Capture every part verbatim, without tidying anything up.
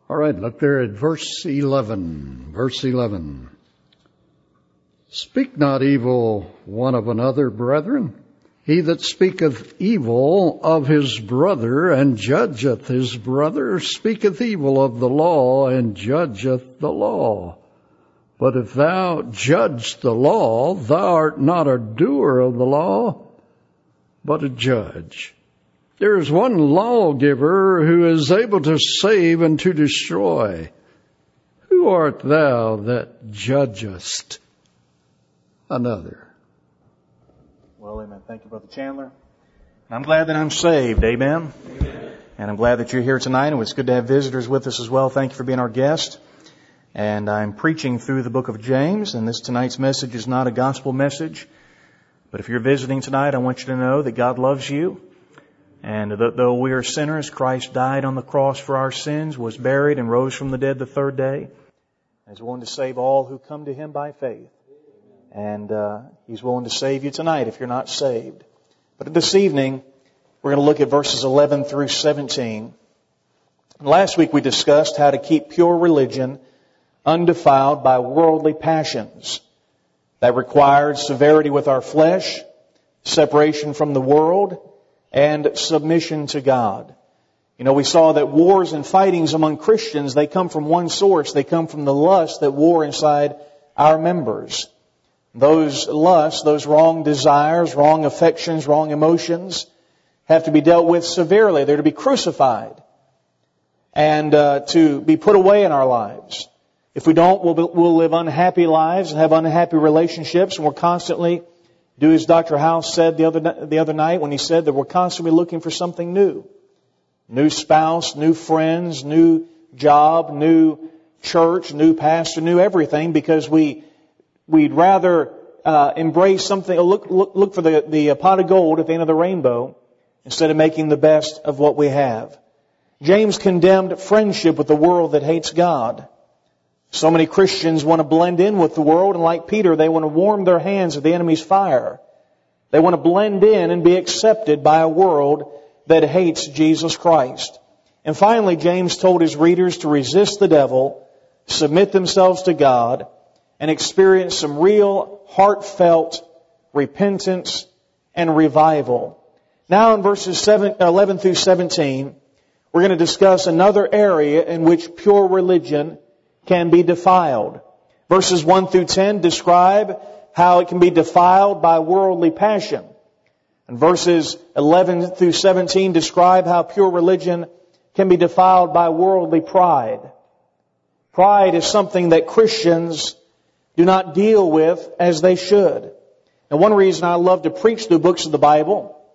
All right, look there at verse eleven. Verse eleven. Speak not evil one of another, brethren. He that speaketh evil of his brother and judgeth his brother speaketh evil of the law and judgeth the law. But if thou judge the law, thou art not a doer of the law, but a judge. There is one lawgiver who is able to save and to destroy. Who art thou that judgest another? Well, amen. Thank you, Brother Chandler. I'm glad that I'm saved. Amen. Amen. And I'm glad that you're here tonight. And it's good to have visitors with us as well. Thank you for being our guest. And I'm preaching through the book of James. And this tonight's message is not a gospel message. But if you're visiting tonight, I want you to know that God loves you. And that though we are sinners, Christ died on the cross for our sins, was buried, and rose from the dead the third day. And is willing to save all who come to Him by faith. And uh, He's willing to save you tonight if you're not saved. But this evening, we're going to look at verses eleven through seventeen. And last week we discussed how to keep pure religion undefiled by worldly passions. That required severity with our flesh, separation from the world, and submission to God. You know, we saw that wars and fightings among Christians, they come from one source. They come from the lust that war inside our members. Those lusts, those wrong desires, wrong affections, wrong emotions have to be dealt with severely. They're to be crucified and uh, to be put away in our lives. If we don't, we'll, we'll live unhappy lives and have unhappy relationships, and we're constantly do as Doctor House said the other the other night when he said that we're constantly looking for something new. New spouse, new friends, new job, new church, new pastor, new everything, because we We'd rather uh, embrace something, look, look, look for the, the pot of gold at the end of the rainbow instead of making the best of what we have. James condemned friendship with the world that hates God. So many Christians want to blend in with the world, and like Peter, they want to warm their hands at the enemy's fire. They want to blend in and be accepted by a world that hates Jesus Christ. And finally, James told his readers to resist the devil, submit themselves to God, and experience some real heartfelt repentance and revival. Now in verses seven, eleven through seventeen, we're going to discuss another area in which pure religion can be defiled. Verses one through ten describe how it can be defiled by worldly passion. And verses eleven through seventeen describe how pure religion can be defiled by worldly pride. Pride is something that Christians do not deal with as they should. And one reason I love to preach through books of the Bible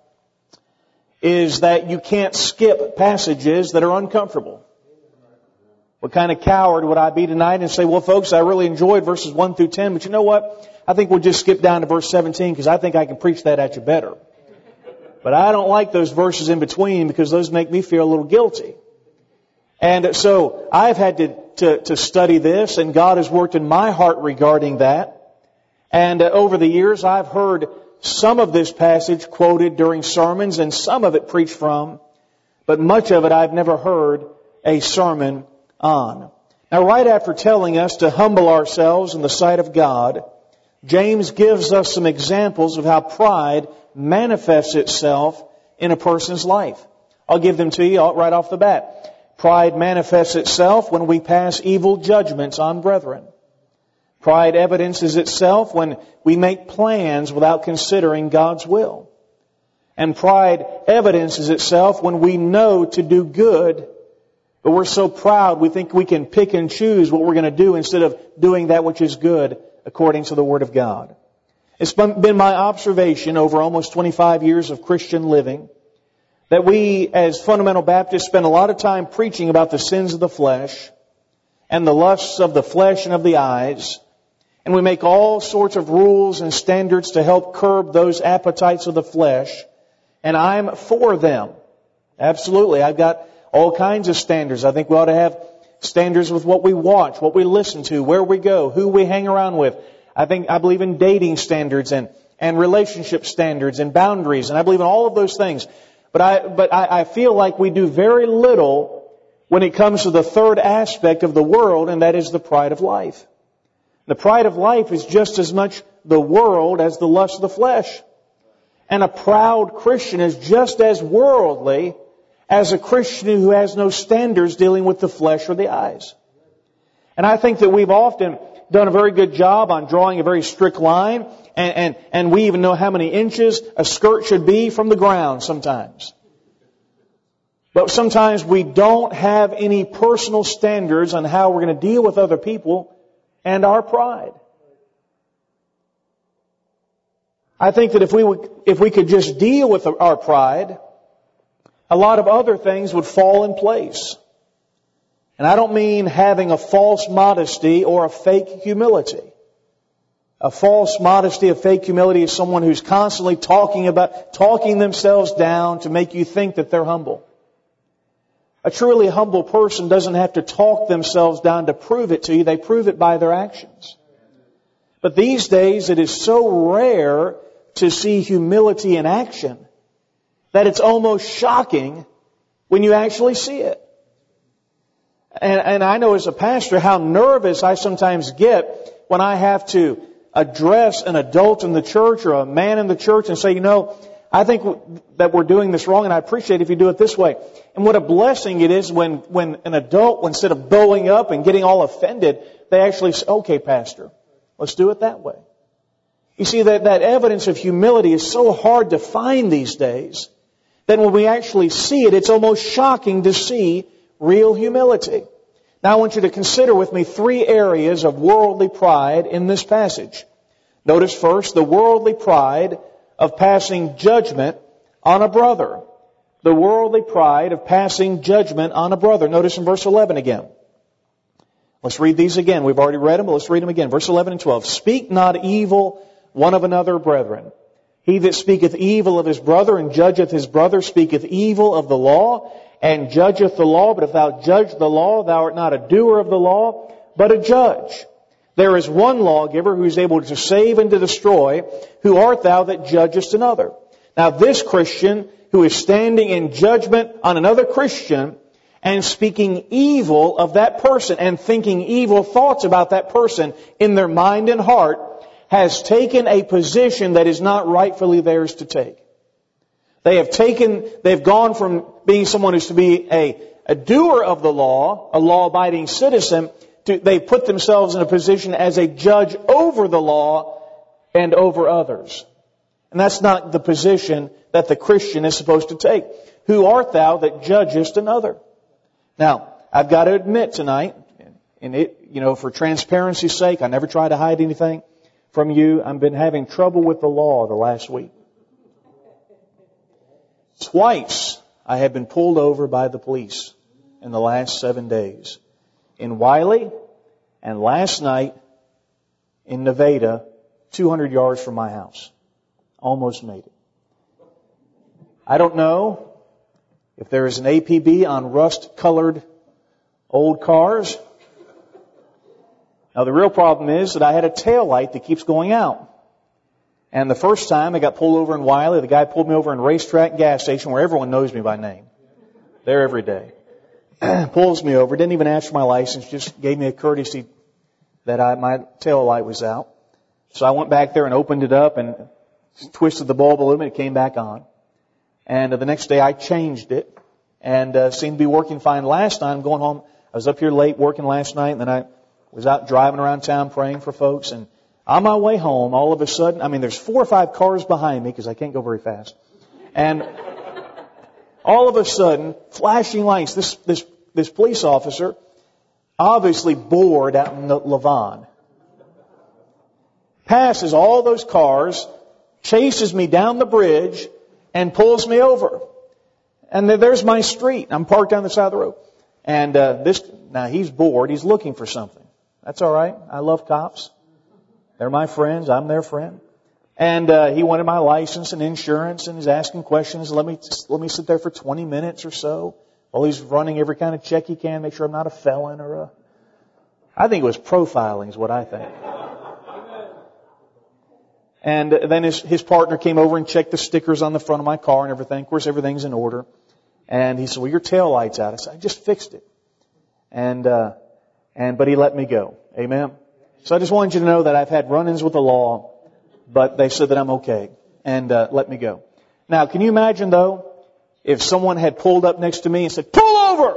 is that you can't skip passages that are uncomfortable. What kind of coward would I be tonight and say, well, folks, I really enjoyed verses one through ten, but you know what? I think we'll just skip down to verse seventeen because I think I can preach that at you better. But I don't like those verses in between because those make me feel a little guilty. And so I've had to, to, to study this, and God has worked in my heart regarding that. And uh, over the years, I've heard some of this passage quoted during sermons and some of it preached from, but much of it I've never heard a sermon on. Now, right after telling us to humble ourselves in the sight of God, James gives us some examples of how pride manifests itself in a person's life. I'll give them to you right off the bat. Pride manifests itself when we pass evil judgments on brethren. Pride evidences itself when we make plans without considering God's will. And pride evidences itself when we know to do good, but we're so proud we think we can pick and choose what we're going to do instead of doing that which is good according to the Word of God. It's been my observation over almost twenty-five years of Christian living that we as fundamental Baptists spend a lot of time preaching about the sins of the flesh and the lusts of the flesh and of the eyes. And we make all sorts of rules and standards to help curb those appetites of the flesh. And I'm for them. Absolutely. I've got all kinds of standards. I think we ought to have standards with what we watch, what we listen to, where we go, who we hang around with. I think I believe in dating standards and, and relationship standards and boundaries. And I believe in all of those things. But I, but I, I feel like we do very little when it comes to the third aspect of the world, and that is the pride of life. The pride of life is just as much the world as the lust of the flesh. And a proud Christian is just as worldly as a Christian who has no standards dealing with the flesh or the eyes. And I think that we've often done a very good job on drawing a very strict line, and, and, and we even know how many inches a skirt should be from the ground sometimes. But sometimes we don't have any personal standards on how we're going to deal with other people and our pride. I think that if we would, if we could just deal with our pride, a lot of other things would fall in place. And I don't mean having a false modesty or a fake humility. A false modesty, a fake humility is someone who's constantly talking about, talking themselves down to make you think that they're humble. A truly humble person doesn't have to talk themselves down to prove it to you. They prove it by their actions. But these days it is so rare to see humility in action that it's almost shocking when you actually see it. And, and I know as a pastor how nervous I sometimes get when I have to address an adult in the church or a man in the church and say, you know, I think that we're doing this wrong, and I appreciate if you do it this way. And what a blessing it is when, when an adult, instead of bowing up and getting all offended, they actually say, okay, Pastor, let's do it that way. You see, that, that evidence of humility is so hard to find these days that when we actually see it, it's almost shocking to see real humility. Now I want you to consider with me three areas of worldly pride in this passage. Notice first, the worldly pride of passing judgment on a brother. The worldly pride of passing judgment on a brother. Notice in verse eleven again. Let's read these again. We've already read them, but let's read them again. Verse eleven and twelve. Speak not evil one of another, brethren. He that speaketh evil of his brother and judgeth his brother speaketh evil of the law and judgeth the law. But if thou judge the law, thou art not a doer of the law, but a judge. There is one lawgiver who is able to save and to destroy. Who art thou that judgest another? Now this Christian who is standing in judgment on another Christian and speaking evil of that person and thinking evil thoughts about that person in their mind and heart has taken a position that is not rightfully theirs to take. They have taken, they've gone from being someone who's to be a, a doer of the law, a law-abiding citizen, to, they put themselves in a position as a judge over the law and over others. And that's not the position that the Christian is supposed to take. Who art thou that judgest another? Now, I've got to admit tonight, and it, you know, for transparency's sake, I never try to hide anything from you. I've been having trouble with the law the last week. Twice I have been pulled over by the police in the last seven days. In Wiley and last night in Nevada, two hundred yards from my house. Almost made it. I don't know if there is an A P B on rust-colored old cars. Now the real problem is that I had a tail light that keeps going out. And the first time I got pulled over in Wiley, the guy pulled me over in Racetrack gas station where everyone knows me by name. There every day. Pulls me over, didn't even ask for my license, just gave me a courtesy that I, my tail light was out. So I went back there and opened it up and twisted the bulb a little bit, it came back on. And uh, the next day I changed it and uh, seemed to be working fine. Last night I'm going home, I was up here late working last night, and then I was out driving around town praying for folks, and on my way home, all of a sudden, I mean, there's four or five cars behind me because I can't go very fast. And all of a sudden, flashing lights, this, this, this police officer, obviously bored out in Lavon, passes all those cars, chases me down the bridge, and pulls me over. And there's my street. I'm parked down the side of the road. And uh, this, now he's bored. He's looking for something. That's all right. I love cops. They're my friends. I'm their friend. And uh, he wanted my license and insurance, and he's asking questions. Let me let me sit there for twenty minutes or so while he's running every kind of check he can, make sure I'm not a felon or a. I think it was profiling, is what I think. And then his his partner came over and checked the stickers on the front of my car and everything. Of course, everything's in order. And he said, "Well, your tail light's out." I said, "I just fixed it." And, uh, and, but he let me go. Amen. So I just wanted you to know that I've had run-ins with the law, but they said that I'm okay and, uh, let me go. Now, can you imagine though, if someone had pulled up next to me and said, pull over!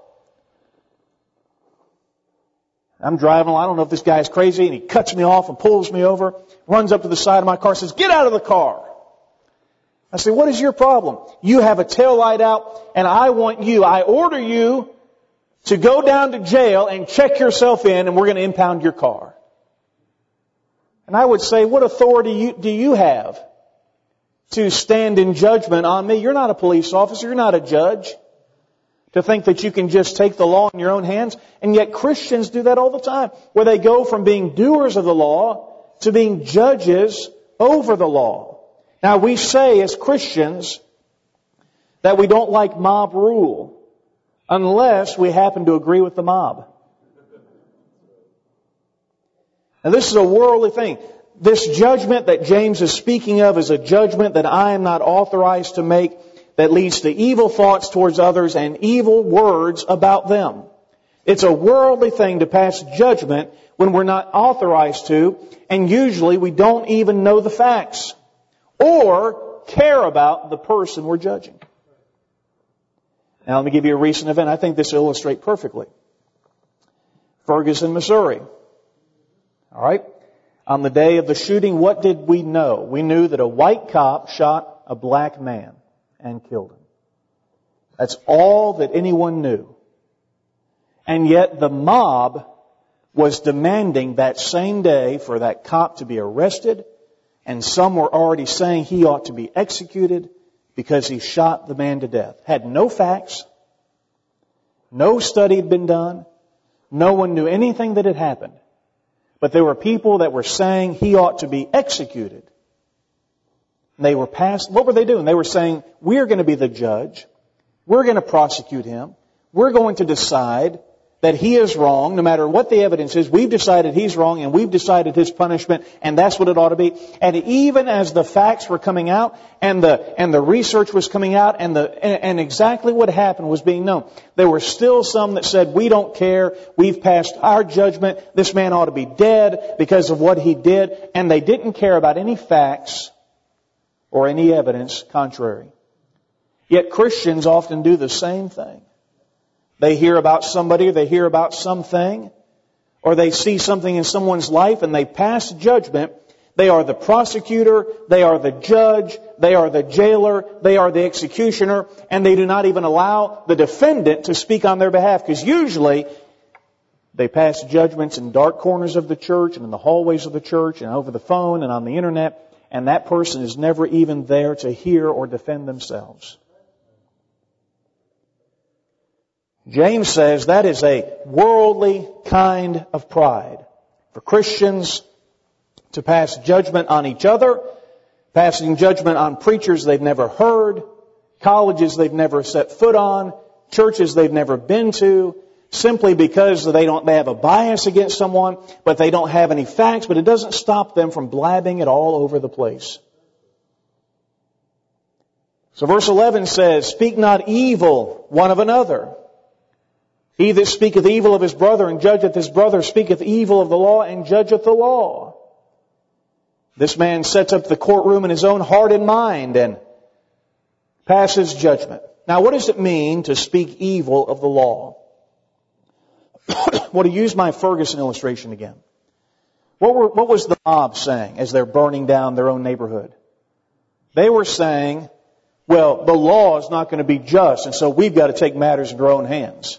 I'm driving along, I don't know if this guy's crazy, and he cuts me off and pulls me over, runs up to the side of my car and says, get out of the car. I say, what is your problem? You have a tail light out, and I want you, I order you to go down to jail and check yourself in, and we're going to impound your car. And I would say, what authority do you have to stand in judgment on me? You're not a police officer, you're not a judge. To think that you can just take the law in your own hands. And yet Christians do that all the time, where they go from being doers of the law to being judges over the law. Now we say as Christians that we don't like mob rule unless we happen to agree with the mob. Now this is a worldly thing. This judgment that James is speaking of is a judgment that I am not authorized to make, that leads to evil thoughts towards others and evil words about them. It's a worldly thing to pass judgment when we're not authorized to, and usually we don't even know the facts or care about the person we're judging. Now let me give you a recent event. I think this illustrates perfectly. Ferguson, Missouri. All right. On the day of the shooting, what did we know? We knew that a white cop shot a black man and killed him. That's all that anyone knew. And yet the mob was demanding that same day for that cop to be arrested, and some were already saying he ought to be executed because he shot the man to death. Had no facts. No study had been done. No one knew anything that had happened. But there were people that were saying he ought to be executed. They were passed. What were they doing? They were saying, we're going to be the judge. We're going to prosecute him. We're going to decide that he is wrong, no matter what the evidence is. We've decided he's wrong, and we've decided his punishment, and that's what it ought to be. And even as the facts were coming out, and the and the research was coming out, and the and, and exactly what happened was being known, there were still some that said, we don't care. We've passed our judgment. This man ought to be dead because of what he did. And they didn't care about any facts or any evidence contrary. Yet Christians often do the same thing. They hear about somebody, they hear about something, or they see something in someone's life and they pass judgment. They are the prosecutor, they are the judge, they are the jailer, they are the executioner, and they do not even allow the defendant to speak on their behalf, because usually they pass judgments in dark corners of the church and in the hallways of the church and over the phone and on the internet, and that person is never even there to hear or defend themselves. James says that is a worldly kind of pride for Christians to pass judgment on each other, passing judgment on preachers they've never heard, colleges they've never set foot on, churches they've never been to, simply because they don't they have a bias against someone, but they don't have any facts, but it doesn't stop them from blabbing it all over the place. So verse eleven says, speak not evil one of another. He that speaketh evil of his brother and judgeth his brother speaketh evil of the law and judgeth the law. This man sets up the courtroom in his own heart and mind and passes judgment. Now, what does it mean to speak evil of the law? Well, to use my Ferguson illustration again. What, were, what was the mob saying as they're burning down their own neighborhood? They were saying, well, the law is not going to be just, and so we've got to take matters into our own hands.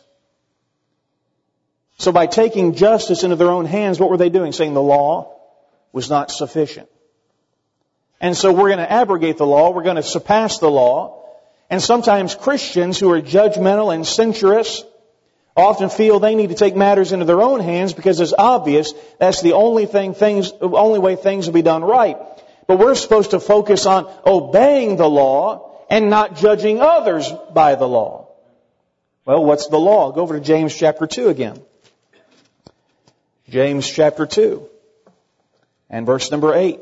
So by taking justice into their own hands, what were they doing? Saying the law was not sufficient. And so we're going to abrogate the law, we're going to surpass the law. And sometimes Christians who are judgmental and censorious often feel they need to take matters into their own hands because it's obvious that's the only thing things, only way things will be done right. But we're supposed to focus on obeying the law and not judging others by the law. Well, what's the law? Go over to James chapter two again. James chapter two and verse number eight.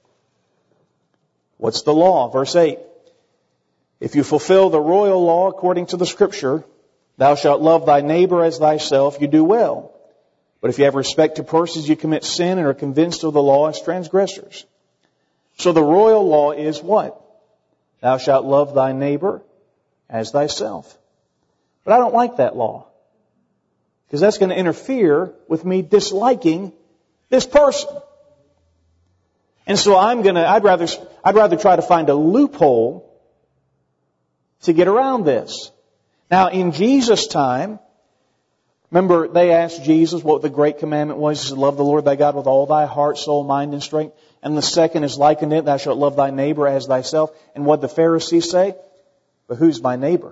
What's the law? Verse eight. If you fulfill the royal law according to the Scripture, Thou shalt love thy neighbor as thyself, you do well. But if you have respect to persons, you commit sin and are convinced of the law as transgressors. So the royal law is what? Thou shalt love thy neighbor as thyself. But I don't like that law, because that's going to interfere with me disliking this person. And so I'm going to, I'd rather, I'd rather try to find a loophole to get around this. Now, in Jesus' time, remember they asked Jesus what the great commandment was. He said, love the Lord thy God with all thy heart, soul, mind, and strength. And the second is likened it, thou shalt love thy neighbor as thyself. And what the Pharisees say? But who's my neighbor?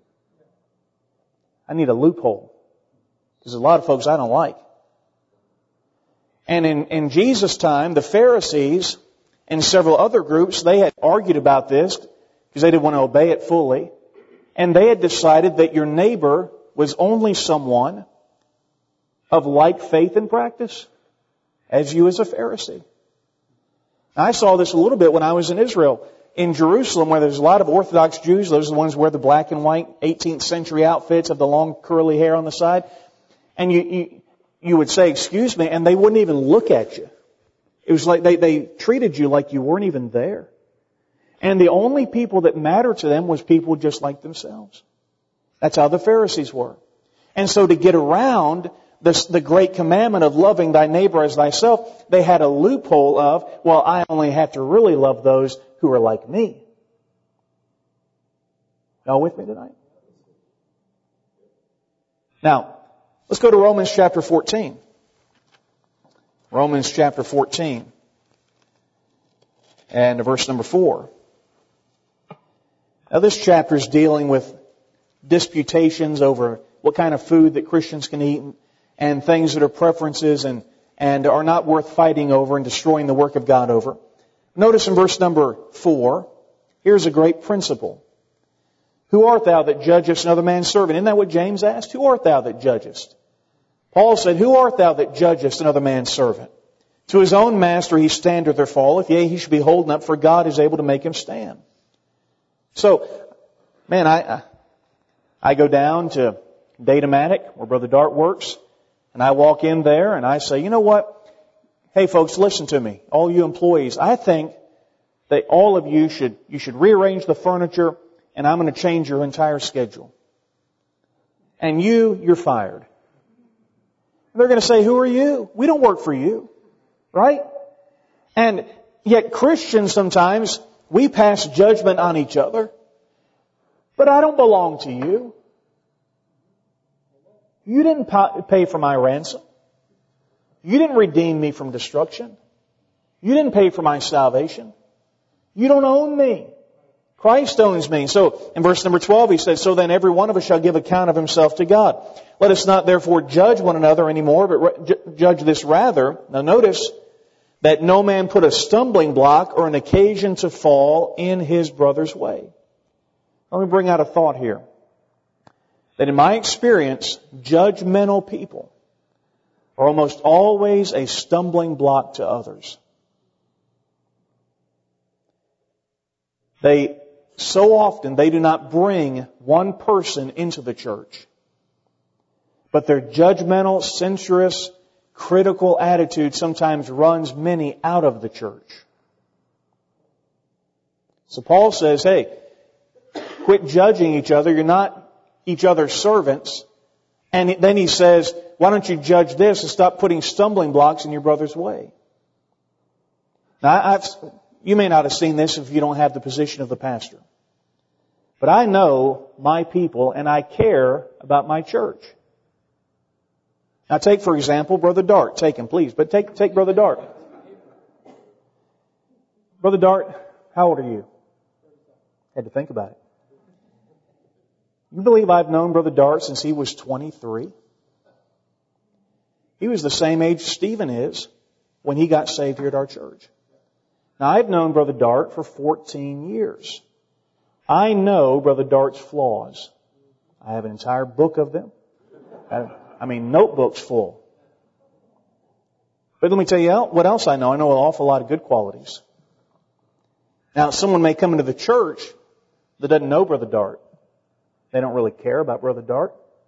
I need a loophole. Because a lot of folks I don't like. And in, in Jesus' time, the Pharisees and several other groups, they had argued about this because they didn't want to obey it fully. And they had decided that your neighbor was only someone of like faith and practice as you as a Pharisee. Now, I saw this a little bit when I was in Israel. In Jerusalem, where there's a lot of Orthodox Jews, those are the ones who wear the black and white eighteenth century outfits of the long curly hair on the side. And you, you, you would say, excuse me, and they wouldn't even look at you. It was like they, they treated you like you weren't even there. And the only people that mattered to them was people just like themselves. That's how the Pharisees were. And so to get around this, the great commandment of loving thy neighbor as thyself, they had a loophole of, well, I only have to really love those who are like me. Y'all with me tonight? Now, let's go to Romans chapter fourteen. Romans chapter fourteen. And verse number four. Now this chapter is dealing with disputations over what kind of food that Christians can eat and things that are preferences and, and are not worth fighting over and destroying the work of God over. Notice in verse number four, here's a great principle. Who art thou that judgest another man's servant? Isn't that what James asked? Who art thou that judgest? Paul said, who art thou that judgest another man's servant? To his own master he standeth or falleth, yea, he should be holden up, for God is able to make him stand. So, man, I I go down to Datamatic, where Brother Dart works, and I walk in there and I say, you know what? Hey folks, listen to me. All you employees, I think that all of you should, you should rearrange the furniture, and I'm going to change your entire schedule. And you, you're fired. And they're going to say, who are you? We don't work for you. Right? And yet Christians sometimes, we pass judgment on each other. But I don't belong to you. You didn't pay for my ransom. You didn't redeem me from destruction. You didn't pay for my salvation. You don't own me. Christ owns me. So in verse number twelve he says, so then every one of us shall give account of himself to God. Let us not therefore judge one another anymore, but re- judge this rather. Now notice that no man put a stumbling block or an occasion to fall in his brother's way. Let me bring out a thought here. That in my experience, judgmental people are almost always a stumbling block to others. They, so often, they do not bring one person into the church. But their judgmental, censorious, critical attitude sometimes runs many out of the church. So Paul says, hey, quit judging each other. You're not each other's servants. And then he says, why don't you judge this and stop putting stumbling blocks in your brother's way? Now, I've, you may not have seen this if you don't have the position of the pastor. But I know my people and I care about my church. Now take, for example, Brother Dart. Take him, please. But take, take Brother Dart. Brother Dart, how old are you? Had to think about it. You believe I've known Brother Dart since he was twenty-three? He was the same age Stephen is when he got saved here at our church. Now, I've known Brother Dart for fourteen years. I know Brother Dart's flaws. I have an entire book of them. I mean, notebooks full. But let me tell you what else I know. I know an awful lot of good qualities. Now, someone may come into the church that doesn't know Brother Dart. They don't really care about Brother Dart.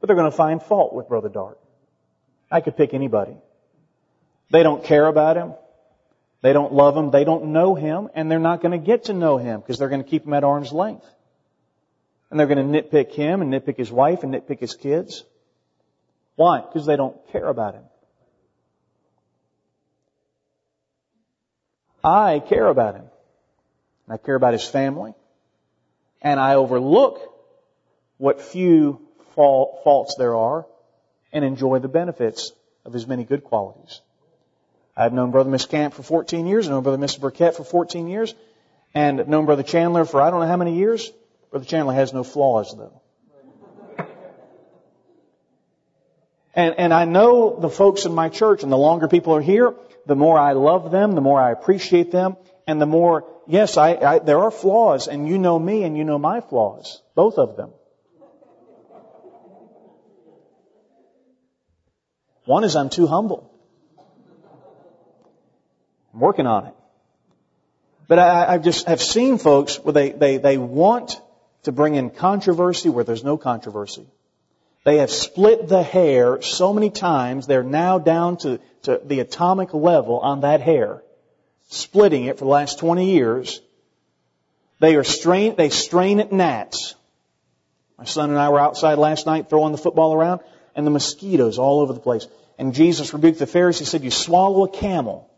but they're going to find fault with Brother Dart. I could pick anybody. They don't care about him. They don't love him. They don't know him. And they're not going to get to know him because they're going to keep him at arm's length. And they're going to nitpick him and nitpick his wife and nitpick his kids. Why? Because they don't care about him. I care about him. I care about his family. And I overlook what few faults there are and enjoy the benefits of his many good qualities. I've known Brother Miscamp for fourteen years. I've known Brother Mister Burkett for fourteen years. And I've known Brother Chandler for I don't know how many years. Brother Chandler has no flaws, though. And, and I know the folks in my church, and the longer people are here, the more I love them, the more I appreciate them, and the more, yes, I, I there are flaws, and you know me and you know my flaws. Both of them. One is I'm too humble. I'm working on it. But I, I just have seen folks where they, they, they want to bring in controversy where there's no controversy. They have split the hair so many times, they're now down to, to the atomic level on that hair, splitting it for the last twenty years. They are strain, they strain at gnats. My son and I were outside last night throwing the football around, and the mosquitoes all over the place. And Jesus rebuked the Pharisees. He said, you swallow a camel.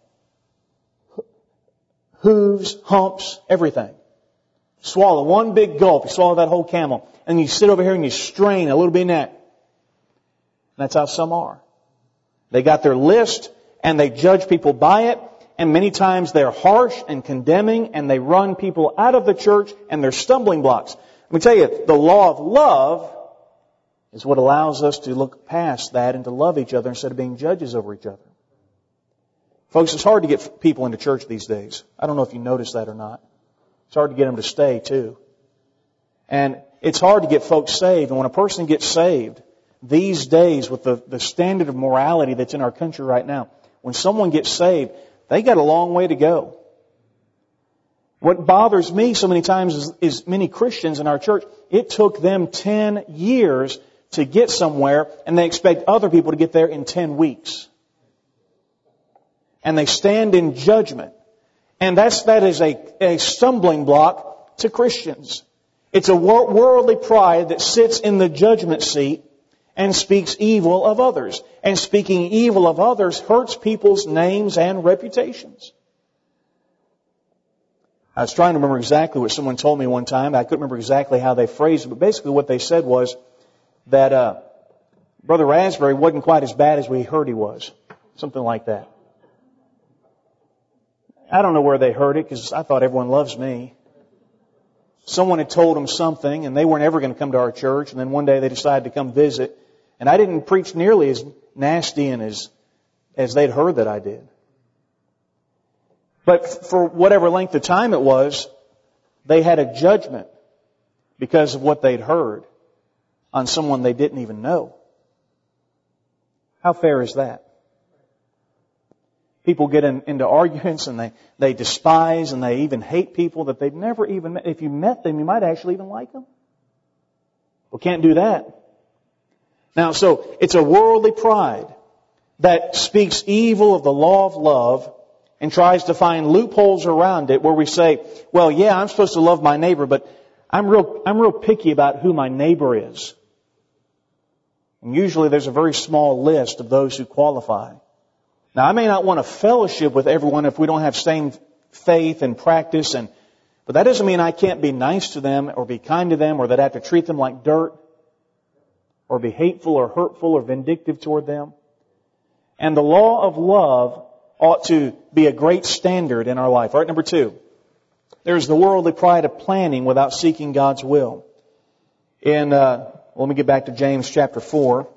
Hooves, humps, everything. Swallow one big gulp. You swallow that whole camel. And you sit over here and you strain a little bit in that. And that's how some are. They got their list and they judge people by it. And many times they're harsh and condemning and they run people out of the church and they're stumbling blocks. Let me tell you, the law of love is what allows us to look past that and to love each other instead of being judges over each other. Folks, it's hard to get people into church these days. I don't know if you noticed that or not. It's hard to get them to stay, too. And it's hard to get folks saved. And when a person gets saved, these days with the, the standard of morality that's in our country right now, when someone gets saved, they got a long way to go. What bothers me so many times is, is many Christians in our church, it took them ten years to get somewhere, and they expect other people to get there in ten weeks. And they stand in judgment. And that's, that is a, a stumbling block to Christians. It's a wor- worldly pride that sits in the judgment seat and speaks evil of others. And speaking evil of others hurts people's names and reputations. I was trying to remember exactly what someone told me one time. I couldn't remember exactly how they phrased it, but basically what they said was that uh, Brother Raspberry wasn't quite as bad as we heard he was. Something like that. I don't know where they heard it because I thought everyone loves me. Someone had told them something and they weren't ever going to come to our church, and then one day they decided to come visit, and I didn't preach nearly as nasty and as, as they'd heard that I did. But for whatever length of time it was, they had a judgment because of what they'd heard on someone they didn't even know. How fair is that? People get in, into arguments and they, they despise and they even hate people that they've never even met. If you met them, you might actually even like them. Well, can't do that. Now, so it's a worldly pride that speaks evil of the law of love and tries to find loopholes around it where we say, well, yeah, I'm supposed to love my neighbor, but I'm real, I'm real picky about who my neighbor is. And usually there's a very small list of those who qualify. Now, I may not want to fellowship with everyone if we don't have same faith and practice, and but that doesn't mean I can't be nice to them or be kind to them or that I have to treat them like dirt or be hateful or hurtful or vindictive toward them. And the law of love ought to be a great standard in our life. All right, number two. There's the worldly pride of planning without seeking God's will. In, uh, well, let me get back to James chapter four.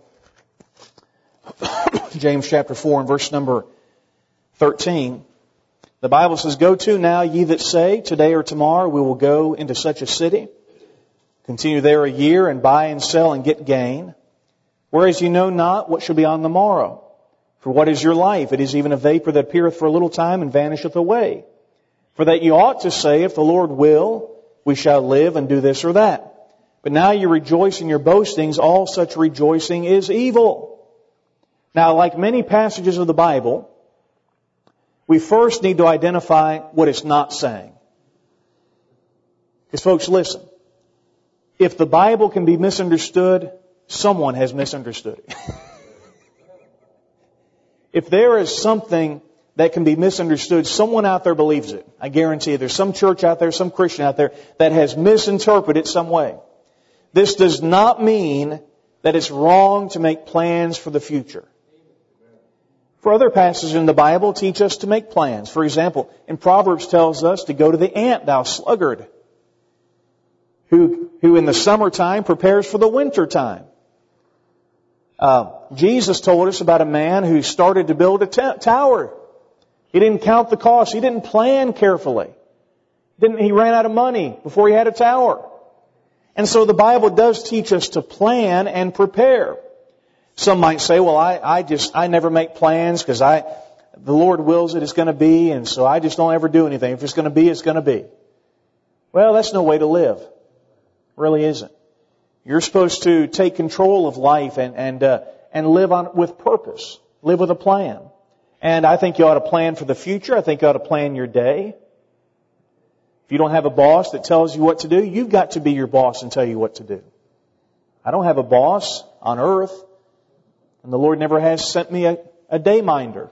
James chapter four and verse number thirteen. The Bible says, go to now, ye that say, today or tomorrow we will go into such a city, continue there a year, and buy and sell and get gain. Whereas you know not what shall be on the morrow. For what is your life? It is even a vapor that appeareth for a little time and vanisheth away. For that you ought to say, if the Lord will, we shall live and do this or that. But now you rejoice in your boastings. All such rejoicing is evil. Now, like many passages of the Bible, we first need to identify what it's not saying. Because folks, listen. If the Bible can be misunderstood, someone has misunderstood it. If there is something that can be misunderstood, someone out there believes it. I guarantee you there's some church out there, some Christian out there that has misinterpreted it some way. This does not mean that it's wrong to make plans for the future. For other passages in the Bible teach us to make plans. For example, in Proverbs tells us to go to the ant, thou sluggard, who, who in the summertime prepares for the winter time. Uh, Jesus told us about a man who started to build a t- tower. He didn't count the cost. He didn't plan carefully. Didn't, he ran out of money before he had a tower. And so the Bible does teach us to plan and prepare. Some might say, well, I, I just, I never make plans because I, the Lord wills it, it's going to be, and so I just don't ever do anything. If it's going to be, it's going to be. Well, that's no way to live. It really isn't. You're supposed to take control of life and, and, uh, and live on, with purpose. Live with a plan. And I think you ought to plan for the future. I think you ought to plan your day. If you don't have a boss that tells you what to do, you've got to be your boss and tell you what to do. I don't have a boss on earth, and the Lord never has sent me a, a day minder.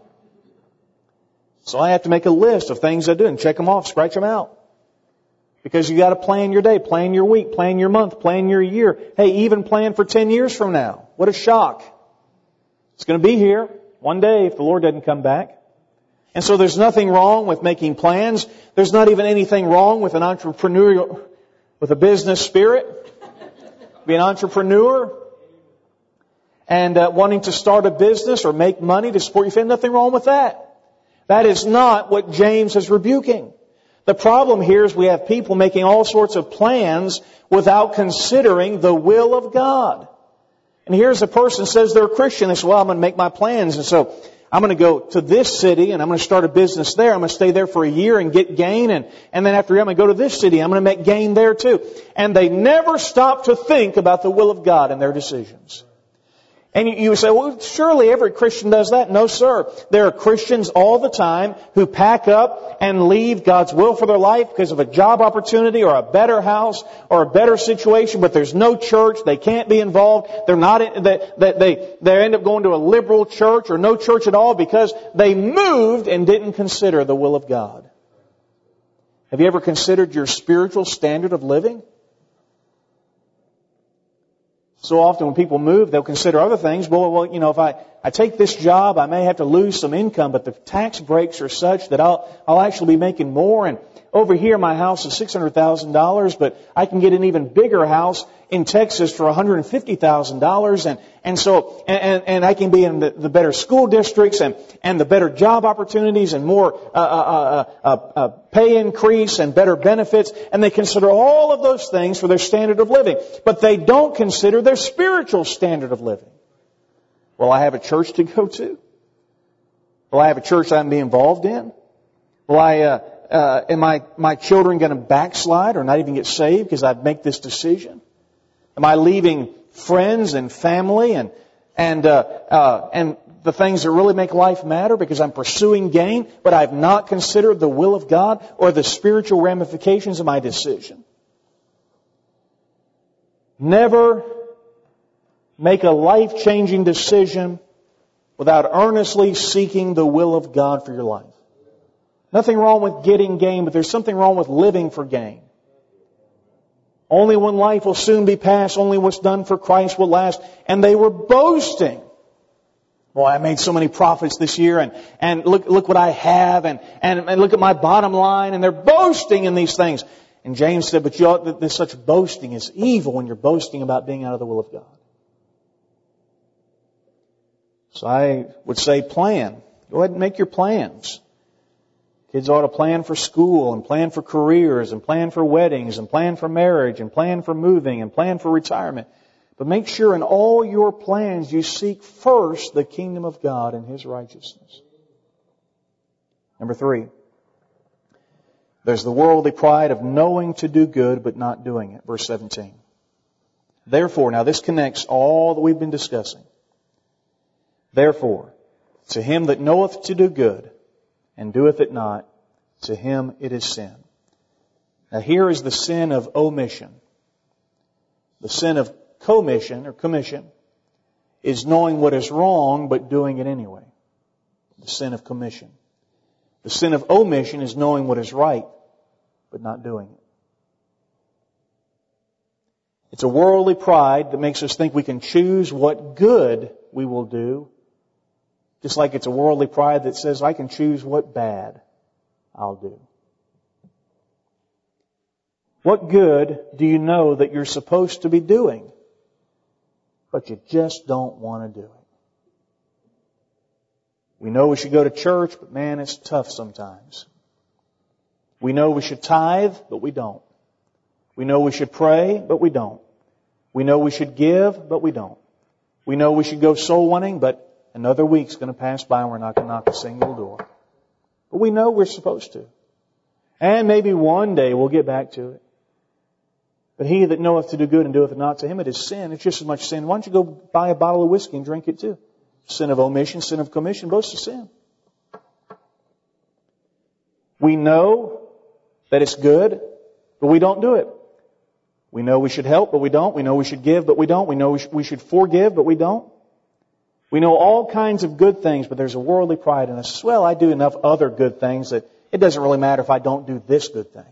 So I have to make a list of things I do and check them off, scratch them out. Because you got to plan your day, plan your week, plan your month, plan your year. Hey, even plan for ten years from now. What a shock. It's going to be here one day if the Lord doesn't come back. And so there's nothing wrong with making plans. There's not even anything wrong with an entrepreneurial, with a business spirit. Be an entrepreneur and uh, wanting to start a business or make money to support your family. Nothing wrong with that. That is not what James is rebuking. The problem here is we have people making all sorts of plans without considering the will of God. And here's a person who says they're a Christian. They say, well, I'm going to make my plans. And so I'm going to go to this city and I'm going to start a business there. I'm going to stay there for a year and get gain. And, and then after a year, I'm going to go to this city. I'm going to make gain there too. And they never stop to think about the will of God in their decisions. And you, you say, well, surely every Christian does that. No, sir. There are Christians all the time who pack up and leave God's will for their life because of a job opportunity or a better house or a better situation, but there's no church. They can't be involved. They're not, in, they, they, they, they end up going to a liberal church or no church at all because they moved and didn't consider the will of God. Have you ever considered your spiritual standard of living? So often when people move, they'll consider other things. Well, well, you know, if I, I take this job, I may have to lose some income, but the tax breaks are such that I'll, I'll actually be making more. And over here, my house is six hundred thousand dollars, but I can get an even bigger house in Texas for one hundred fifty thousand dollars. And, and so, and, and I can be in the, the better school districts and, and the better job opportunities and more, uh, uh, uh, uh, uh, pay increase and better benefits. And they consider all of those things for their standard of living. But they don't consider their spiritual standard of living. Will I have a church to go to? Will I have a church I can be involved in? Will I, uh, uh, am I, my children going to backslide or not even get saved because I make this decision? Am I leaving friends and family and, and, uh, uh, and the things that really make life matter because I'm pursuing gain, but I've not considered the will of God or the spiritual ramifications of my decision? Never make a life-changing decision without earnestly seeking the will of God for your life. Nothing wrong with getting gain, but there's something wrong with living for gain. Only one life will soon be passed. Only what's done for Christ will last. And they were boasting. Well, I made so many profits this year, and, and look, look what I have, and, and, and look at my bottom line, and they're boasting in these things. And James said, but you ought, this such boasting is evil when you're boasting about being out of the will of God. So I would say plan. Go ahead and make your plans. Kids ought to plan for school and plan for careers and plan for weddings and plan for marriage and plan for moving and plan for retirement. But make sure in all your plans you seek first the kingdom of God and His righteousness. Number three, there's the worldly pride of knowing to do good but not doing it. Verse seventeen. Therefore, now this connects all that we've been discussing. Therefore, to him that knoweth to do good, and doeth it not, to him it is sin. Now here is the sin of omission. The sin of commission, or commission, is knowing what is wrong, but doing it anyway. The sin of commission. The sin of omission is knowing what is right, but not doing it. It's a worldly pride that makes us think we can choose what good we will do, just like it's a worldly pride that says I can choose what bad I'll do. What good do you know that you're supposed to be doing, but you just don't want to do it? We know we should go to church, but man, it's tough sometimes. We know we should tithe, but we don't. We know we should pray, but we don't. We know we should give, but we don't. We know we should go soul winning, but another week's going to pass by and we're not going to knock a single door. But we know we're supposed to. And maybe one day we'll get back to it. But he that knoweth to do good and doeth it not, to him it is sin. It's just as much sin. Why don't you go buy a bottle of whiskey and drink it too? Sin of omission, sin of commission, both are sin. We know that it's good, but we don't do it. We know we should help, but we don't. We know we should give, but we don't. We know we, sh- we should forgive, but we don't. We know all kinds of good things, but there's a worldly pride in us. Well, I do enough other good things that it doesn't really matter if I don't do this good thing.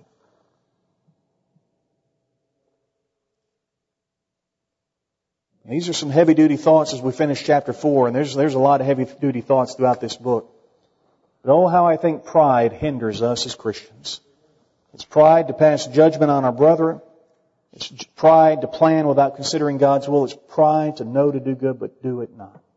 These are some heavy-duty thoughts as we finish chapter four, and there's there's a lot of heavy-duty thoughts throughout this book. But oh, how I think pride hinders us as Christians. It's pride to pass judgment on our brethren. It's pride to plan without considering God's will. It's pride to know to do good but do it not.